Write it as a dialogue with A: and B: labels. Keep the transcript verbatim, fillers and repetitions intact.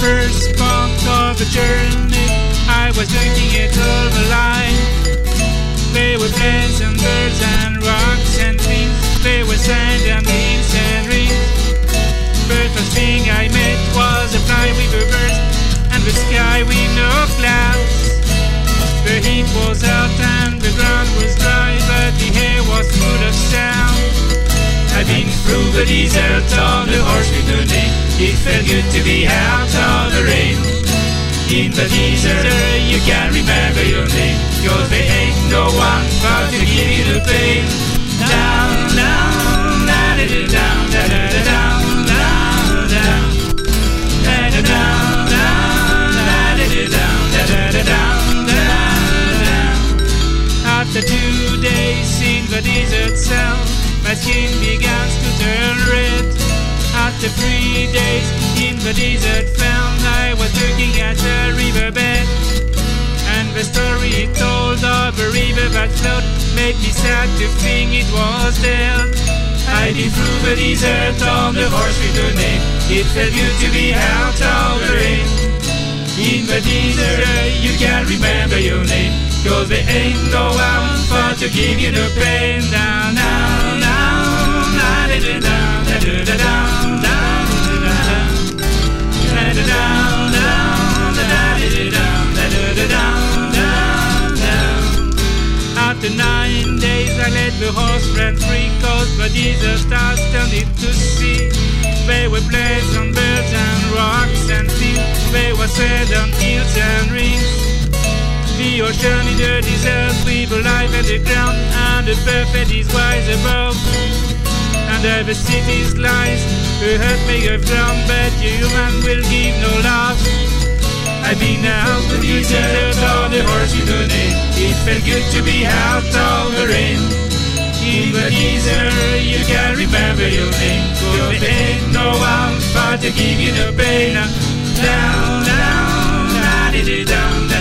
A: first part of the journey, I was looking at all the life. There were plants and birds and rocks and things. There were sand and hills and rings. But the thing I met was a fly with a bird and the sky with no clouds. The heat was out and the ground was dry, but the air was full of sound. I've been through the desert on the horse with the name. It felt good to be out of the rain. In the desert you can remember your name, 'cause there ain't no one but to give you the pain. Down, down, da da da down, da da da down, down, down, da da down, down, da da da down, da da da down, down, down. After two days in the desert cell, my skin begins to turn red. After three days in the desert found, I was looking at a riverbed, and the story it told of a river that flowed made me sad to think it was dead. I'd been through the desert on the horse with a name. It felt good to be out of the rain. In the desert you can remember your name, 'cause there ain't no one for to give you the pain. Down, down, down, da da da down, da da da down, down, down, da da down, down, da da da down, da da da down, down, down. After nine days I let the horse run free, 'cause the desert stars turned it to sea. There were pleasant birds and rocks and things. There was sand and hills and rings. The ocean in the desert with the life at the ground, and the perfect is wise above. Under the city's lies, the earth may have ground, but human will give no love. I've been out the desert on the horse with a name. It felt good to be out of the rain. In the desert you can remember your name, 'cause there ain't no one but to give you the pain. Down, down, da da da down.